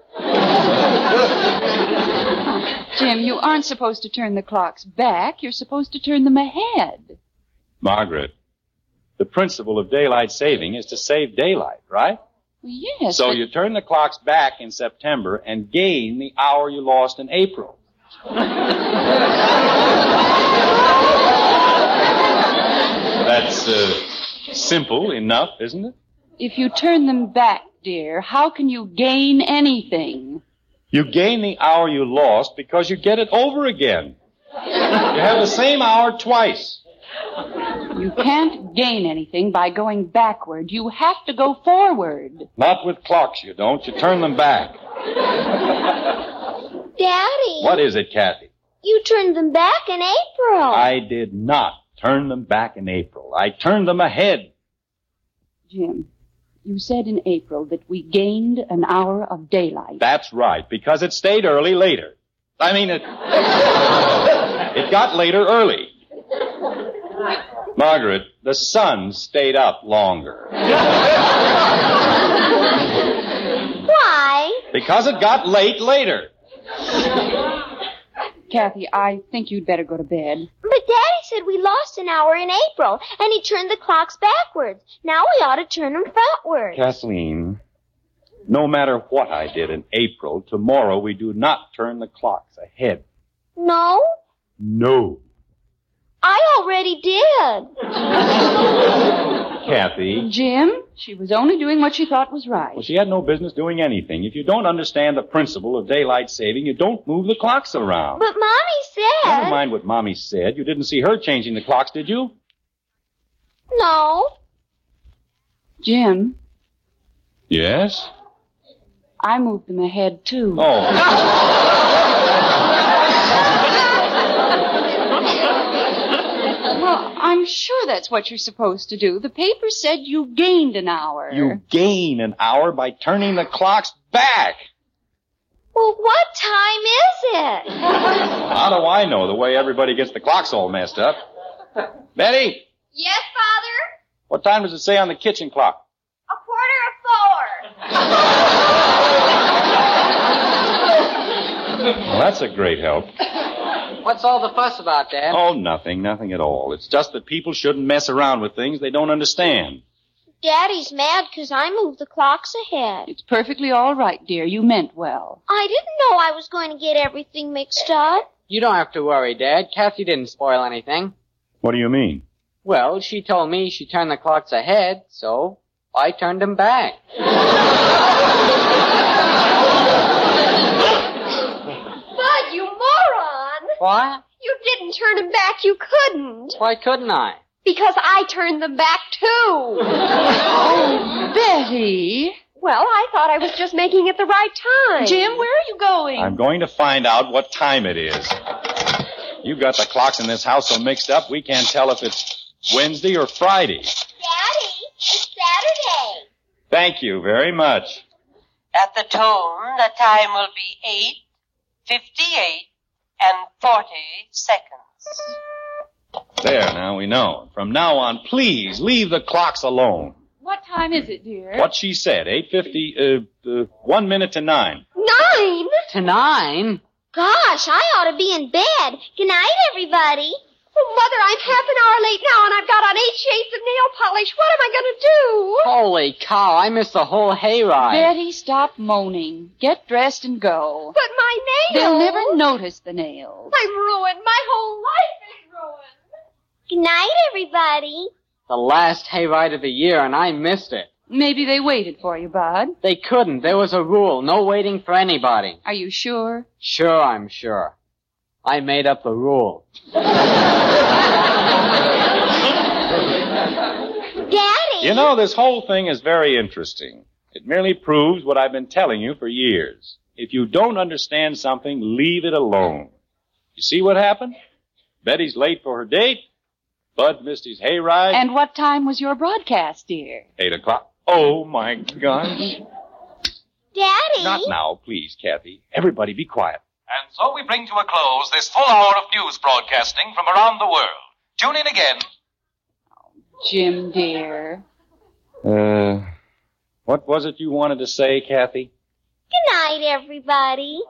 Jim, you aren't supposed to turn the clocks back. You're supposed to turn them ahead. Margaret, the principle of daylight saving is to save daylight, right? Yes. So you turn the clocks back in September and gain the hour you lost in April. That's simple enough, isn't it? If you turn them back, dear, how can you gain anything? You gain the hour you lost because you get it over again. You have the same hour twice. You can't gain anything by going backward. You have to go forward. Not with clocks, you don't. You turn them back. Daddy. What is it, Kathy? You turned them back in April. I did not turn them back in April. I turned them ahead. Jim, you said in April that we gained an hour of daylight. That's right, because it stayed early later. I mean, it got later early. Margaret, the sun stayed up longer. Why? Because it got late later. Kathy, I think you'd better go to bed. But Daddy said we lost an hour in April, and he turned the clocks backwards. Now we ought to turn them frontward. Kathleen, no matter what I did in April, tomorrow we do not turn the clocks ahead. No? No. I already did. Kathy. Jim, she was only doing what she thought was right. Well, she had no business doing anything. If you don't understand the principle of daylight saving, you don't move the clocks around. But Mommy said... Never mind what Mommy said. You didn't see her changing the clocks, did you? No. Jim, Yes? I moved them ahead, too. Oh. Well, I'm sure that's what you're supposed to do. The paper said you gained an hour. You gain an hour by turning the clocks back. Well, what time is it? How do I know the way everybody gets the clocks all messed up? Betty, Yes, Father? what time does it say on the kitchen clock? 4:45. Well, that's a great help. What's all the fuss about, Dad? Oh, nothing at all. It's just that people shouldn't mess around with things they don't understand. Daddy's mad because I moved the clocks ahead. It's perfectly all right, dear. You meant well. I didn't know I was going to get everything mixed up. You don't have to worry, Dad. Kathy didn't spoil anything. What do you mean? Well, she told me she turned the clocks ahead, so I turned them back. Bud, you moron! What? You didn't turn them back. You couldn't. Why couldn't I? Because I turned them back, too. Oh, Betty. Well, I thought I was just making it the right time. Jim, where are you going? I'm going to find out what time it is. You've got the clocks in this house so mixed up, we can't tell if it's Wednesday or Friday. Daddy, it's Saturday. Thank you very much. At the tone, the time will be 8:58 and 40 seconds. There, now we know. From now on, please leave the clocks alone. What time is it, dear? What she said, 8:50, 1 minute to 9. 9? To 9? Gosh, I ought to be in bed. Good night, everybody. Oh, Mother, I'm half an hour late now, and I've got on 8 shades of nail polish. What am I going to do? Holy cow, I missed the whole hayride. Betty, stop moaning. Get dressed and go. But my nails... They'll never notice the nails. I'm ruined. My whole life is ruined. Good night, everybody. The last hayride of the year, and I missed it. Maybe they waited for you, Bud. They couldn't. There was a rule. No waiting for anybody. Are you sure? Sure, I'm sure. I made up the rule. Daddy! You know, this whole thing is very interesting. It merely proves what I've been telling you for years. If you don't understand something, leave it alone. You see what happened? Betty's late for her date. Bud missed his hayride. And what time was your broadcast, dear? 8 o'clock. Oh, my gosh. Daddy! Not now, please, Kathy. Everybody be quiet. And so we bring to a close this full hour of news broadcasting from around the world. Tune in again. Jim, dear. What was it you wanted to say, Kathy? Good night, everybody.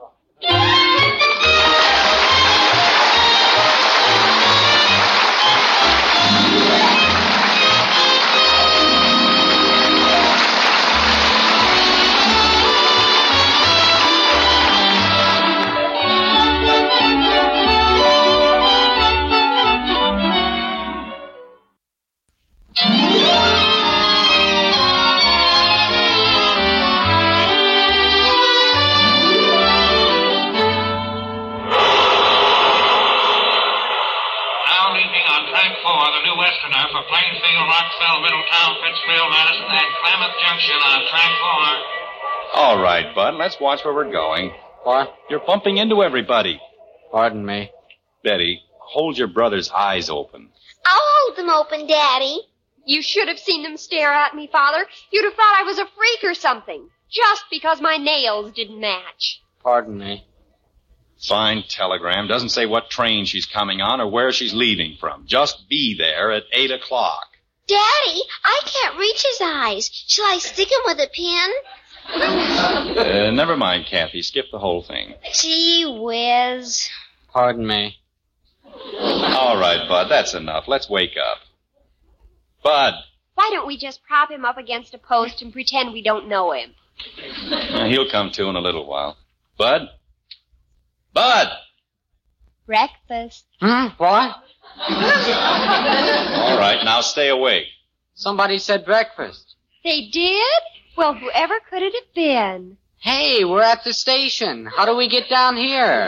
Rockville, Middletown, Pittsfield, Madison, and Klamath Junction on track 4. All right, Bud, let's watch where we're going. What? You're bumping into everybody. Pardon me. Betty, hold your brother's eyes open. I'll hold them open, Daddy. You should have seen them stare at me, Father. You'd have thought I was a freak or something. Just because my nails didn't match. Pardon me. Fine telegram. Doesn't say what train she's coming on or where she's leaving from. Just be there at 8 o'clock. Daddy, I can't reach his eyes. Shall I stick him with a pin? Never mind, Kathy. Skip the whole thing. Gee whiz. Pardon me. All right, Bud, that's enough. Let's wake up. Bud. Why don't we just prop him up against a post and pretend we don't know him? He'll come to in a little while. Bud? Bud! Breakfast. What? All right, now stay awake. Somebody said breakfast. They did? Well, whoever could it have been? Hey, we're at the station. How do we get down here?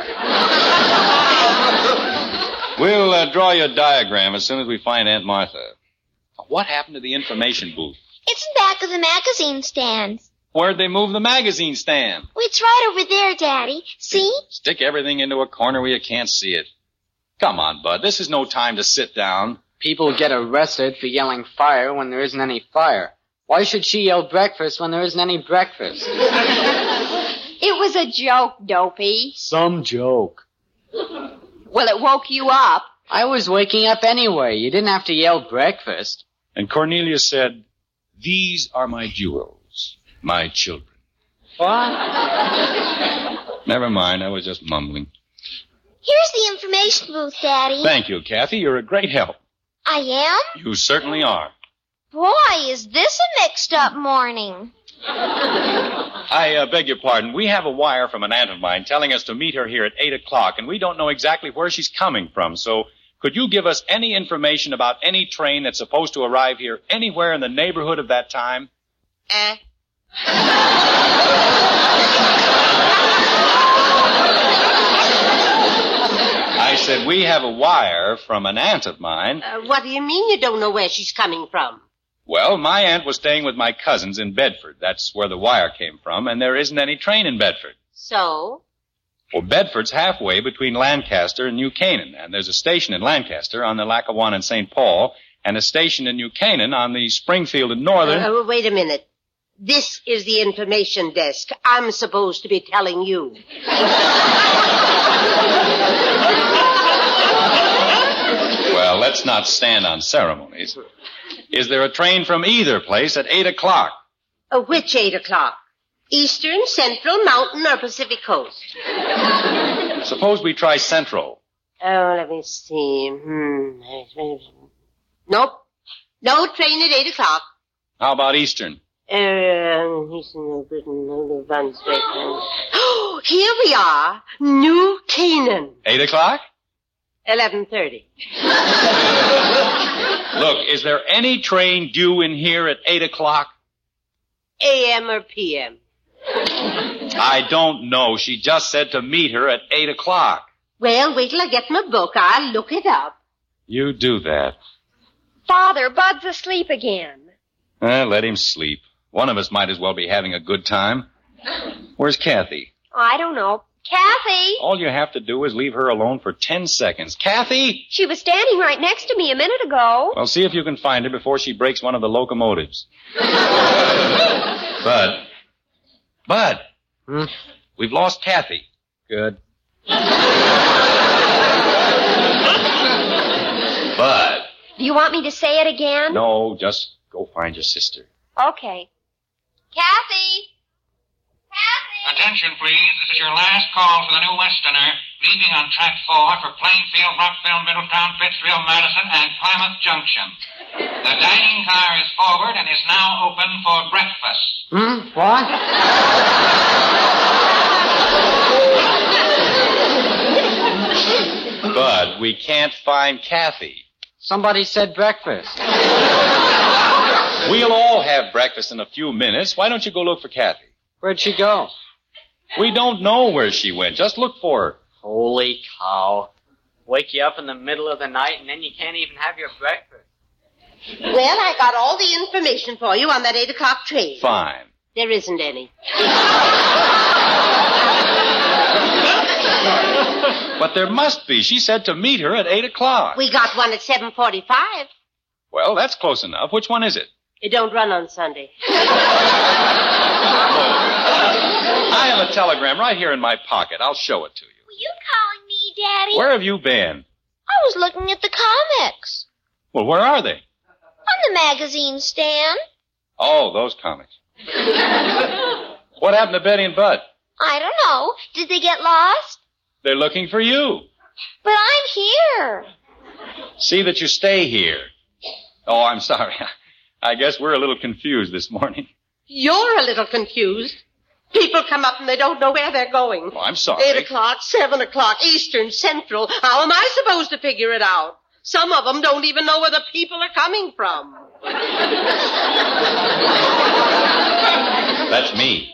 We'll draw you a diagram as soon as we find Aunt Martha. What happened to the information booth? It's in back of the magazine stand. Where'd they move the magazine stand? Well, it's right over there, Daddy. See? Stick everything into a corner where you can't see it. Come on, Bud. This is no time to sit down. People get arrested for yelling fire when there isn't any fire. Why should she yell breakfast when there isn't any breakfast? It was a joke, Dopey. Some joke. Well, it woke you up. I was waking up anyway. You didn't have to yell breakfast. And Cornelia said, "These are my jewels, my children." What? Never mind, I was just mumbling. Here's the information booth, Daddy. Thank you, Kathy. You're a great help. I am? You certainly are. Boy, is this a mixed-up morning. I beg your pardon. We have a wire from an aunt of mine telling us to meet her here at 8 o'clock, and we don't know exactly where she's coming from. So could you give us any information about any train that's supposed to arrive here anywhere in the neighborhood of that time? I said we have a wire from an aunt of mine. What do you mean you don't know where she's coming from? Well, my aunt was staying with my cousins in Bedford. That's where the wire came from, and there isn't any train in Bedford. So? Well, Bedford's halfway between Lancaster and New Canaan, and there's a station in Lancaster on the Lackawanna and St. Paul, and a station in New Canaan on the Springfield and Northern... wait a minute. This is the information desk. I'm supposed to be telling you. Well, let's not stand on ceremonies. Is there a train from either place at 8 o'clock? Which 8 o'clock? Eastern, Central, Mountain, or Pacific Coast? Suppose we try Central. Oh, let me see. Nope. No train at 8 o'clock. How about Eastern? Eastern, Britain, Oh, here we are. New Canaan. 8 o'clock? 11:30. Look, is there any train due in here at 8 o'clock? A.M. or P.M.? I don't know. She just said to meet her at 8 o'clock. Well, wait till I get my book. I'll look it up. You do that. Father, Bud's asleep again. Let him sleep. One of us might as well be having a good time. Where's Kathy? I don't know. Kathy! All you have to do is leave her alone for 10 seconds. Kathy! She was standing right next to me a minute ago. Well, see if you can find her before she breaks one of the locomotives. Bud. We've lost Kathy. Good. Bud. Do you want me to say it again? No, just go find your sister. Okay. Kathy! Attention, please. This is your last call for the New Westerner, leaving on track 4 for Plainfield, Rockville, Middletown, Pittsfield, Madison, and Klamath Junction. The dining car is forward and is now open for breakfast. What? Bud, we can't find Kathy. Somebody said breakfast. We'll all have breakfast in a few minutes. Why don't you go look for Kathy? Where'd she go? We don't know where she went. Just look for her. Holy cow. Wake you up in the middle of the night and then you can't even have your breakfast. Well, I got all the information for you on that 8 o'clock train. Fine. There isn't any. But there must be. She said to meet her at 8 o'clock. We got one at 7:45. Well, that's close enough. Which one is it? It don't run on Sunday. I have a telegram right here in my pocket. I'll show it to you. Were you calling me, Daddy? Where have you been? I was looking at the comics. Well, where are they? On the magazine stand. Oh, those comics. What happened to Betty and Bud? I don't know. Did they get lost? They're looking for you. But I'm here. See that you stay here. Oh, I'm sorry. I guess we're a little confused this morning. You're a little confused. People come up and they don't know where they're going. Oh, I'm sorry. 8 o'clock, 7 o'clock, Eastern, Central. How am I supposed to figure it out? Some of them don't even know where the people are coming from. That's me.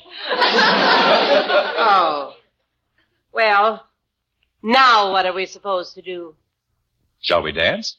Oh. Well, now what are we supposed to do? Shall we dance?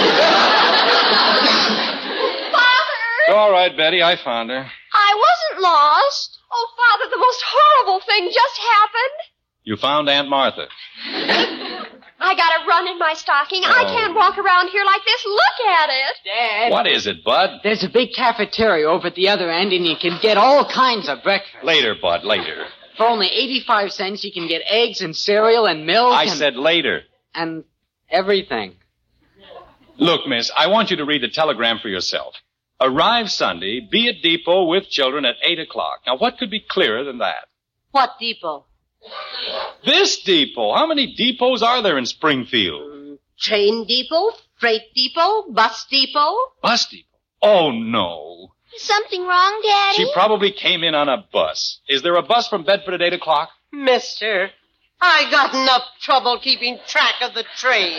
Father! All right, Betty, I found her. I wasn't lost. Oh, Father, the most horrible thing just happened. You found Aunt Martha. I got a run in my stocking. I can't walk around here like this. Look at it. Dad. What is it, Bud? There's a big cafeteria over at the other end, and you can get all kinds of breakfast. Later, Bud, later. For only 85 cents, you can get eggs and cereal and milk. I said later. And everything. Look, miss, I want you to read the telegram for yourself. Arrive Sunday, be at depot with children at 8 o'clock. Now, what could be clearer than that? What depot? This depot. How many depots are there in Springfield? Train depot, freight depot, bus depot. Bus depot? Oh, no. Is something wrong, Daddy? She probably came in on a bus. Is there a bus from Bedford at 8 o'clock? Mister, I got enough trouble keeping track of the train.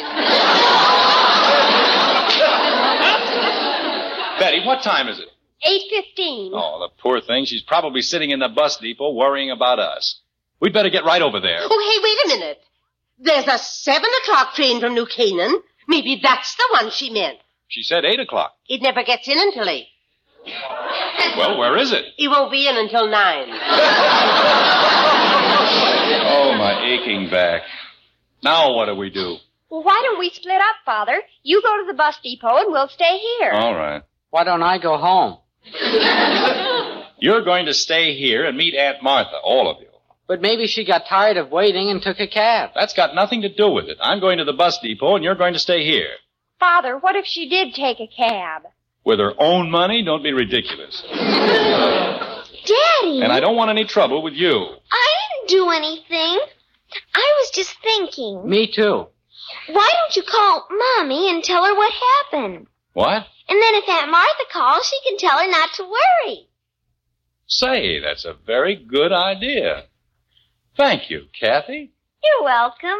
Betty, what time is it? 8:15. Oh, the poor thing. She's probably sitting in the bus depot worrying about us. We'd better get right over there. Oh, hey, wait a minute. There's a 7 o'clock train from New Canaan. Maybe that's the one she meant. She said 8 o'clock. It never gets in until 8. Well, where is it? He won't be in until 9. Oh, my aching back. Now what do we do? Well, why don't we split up, Father? You go to the bus depot and we'll stay here. All right. Why don't I go home? You're going to stay here and meet Aunt Martha, all of you. But maybe she got tired of waiting and took a cab. That's got nothing to do with it. I'm going to the bus depot and you're going to stay here. Father, what if she did take a cab? With her own money? Don't be ridiculous. Daddy! And I don't want any trouble with you. I didn't do anything. I was just thinking. Me too. Why don't you call Mommy and tell her what happened? What? And then if Aunt Martha calls, she can tell her not to worry. Say, that's a very good idea. Thank you, Kathy. You're welcome.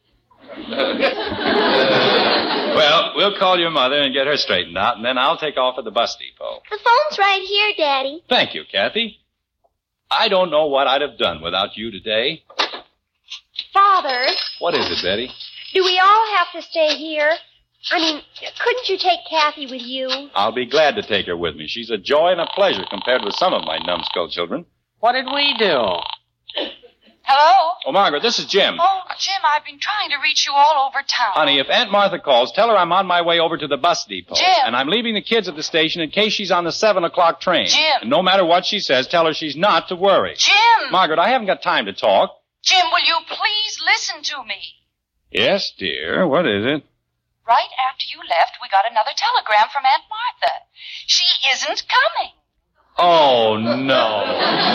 Well, we'll call your mother and get her straightened out, and then I'll take off at the bus depot. The phone's right here, Daddy. Thank you, Kathy. I don't know what I'd have done without you today. Father, What is it, Betty? do we all have to stay here? I mean, couldn't you take Kathy with you? I'll be glad to take her with me. She's a joy and a pleasure compared with some of my numbskull children. What did we do? Hello? Oh, Margaret, this is Jim. Oh, Jim, I've been trying to reach you all over town. Honey, if Aunt Martha calls, tell her I'm on my way over to the bus depot. Jim. And I'm leaving the kids at the station in case she's on the 7 o'clock train. Jim. And no matter what she says, tell her she's not to worry. Jim! Margaret, I haven't got time to talk. Jim, will you please listen to me? Yes, dear. What is it? Right after you left, we got another telegram from Aunt Martha. She isn't coming. Oh, no.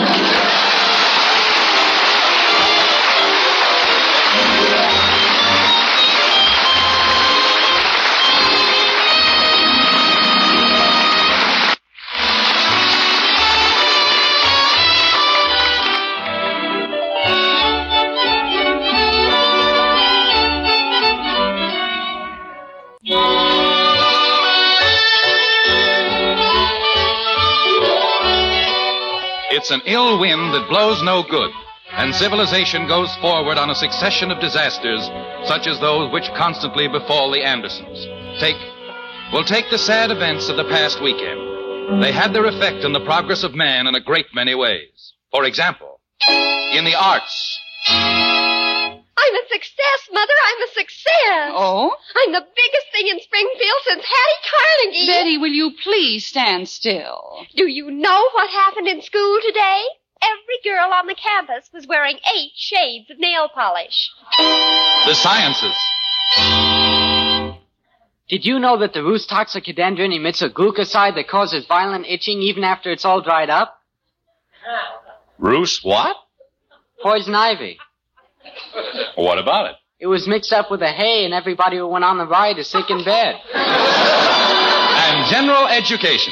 It's an ill wind that blows no good, and civilization goes forward on a succession of disasters, such as those which constantly befall the Andersons. Take will take the sad events of the past weekend. They had their effect on the progress of man in a great many ways. For example, in the arts. I'm a success, Mother. I'm a success. Oh? I'm the biggest thing in Springfield since Hattie Carnegie. Betty, will you please stand still? Do you know what happened in school today? Every girl on the campus was wearing 8 shades of nail polish. The sciences. Did you know that the rhus toxicodendron emits a glucoside that causes violent itching even after it's all dried up? Rhus what? Poison ivy. What about it? It was mixed up with the hay, and everybody who went on the ride is sick in bed. And general education.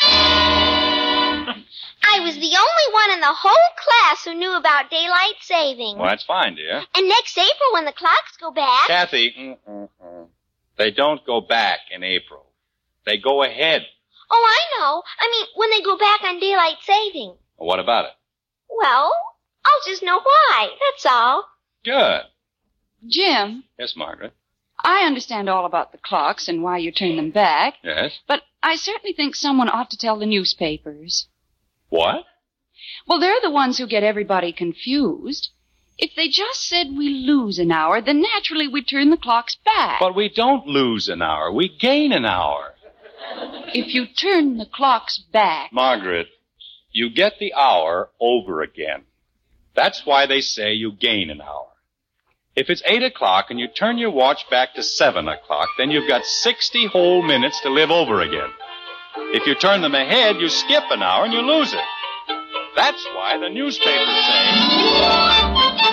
I was the only one in the whole class who knew about daylight saving. Well, that's fine, dear. And next April, when the clocks go back... Kathy, they don't go back in April. They go ahead. Oh, I know. I mean, when they go back on daylight saving. What about it? Well, I'll just know why. That's all. Good. Jim, Yes, Margaret. I understand all about the clocks and why you turn them back, Yes. but I certainly think someone ought to tell the newspapers. What? Well, they're the ones who get everybody confused. If they just said we lose an hour, then naturally we turn the clocks back. But we don't lose an hour. We gain an hour. If you turn the clocks back... Margaret, you get the hour over again. That's why they say you gain an hour. If it's 8 o'clock and you turn your watch back to 7 o'clock, then you've got 60 whole minutes to live over again. If you turn them ahead, you skip an hour and you lose it. That's why the newspapers say...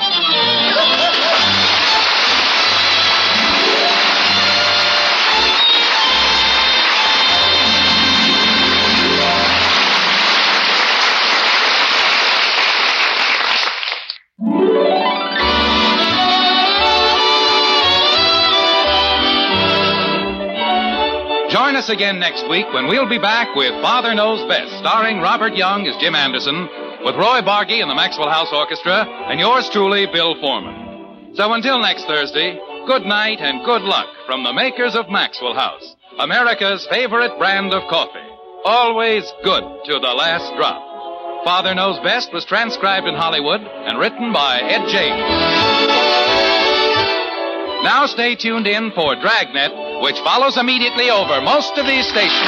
Join us again next week when we'll be back with Father Knows Best, starring Robert Young as Jim Anderson, with Roy Bargy and the Maxwell House Orchestra, and yours truly, Bill Foreman. So until next Thursday, good night and good luck from the makers of Maxwell House, America's favorite brand of coffee. Always good to the last drop. Father Knows Best was transcribed in Hollywood and written by Ed James. Now stay tuned in for Dragnet, which follows immediately over most of these stations.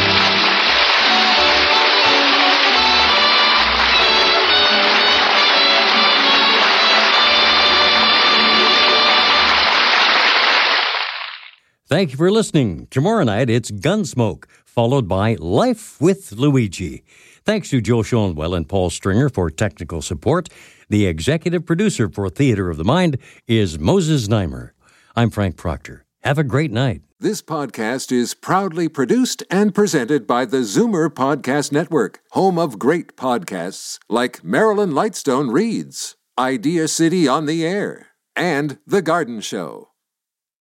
Thank you for listening. Tomorrow night, it's Gunsmoke, followed by Life with Luigi. Thanks to Joe Schoenwell and Paul Stringer for technical support. The executive producer for Theater of the Mind is Moses Neimer. I'm Frank Proctor. Have a great night. This podcast is proudly produced and presented by the Zoomer Podcast Network, home of great podcasts like Marilyn Lightstone Reads, Idea City on the Air, and The Garden Show.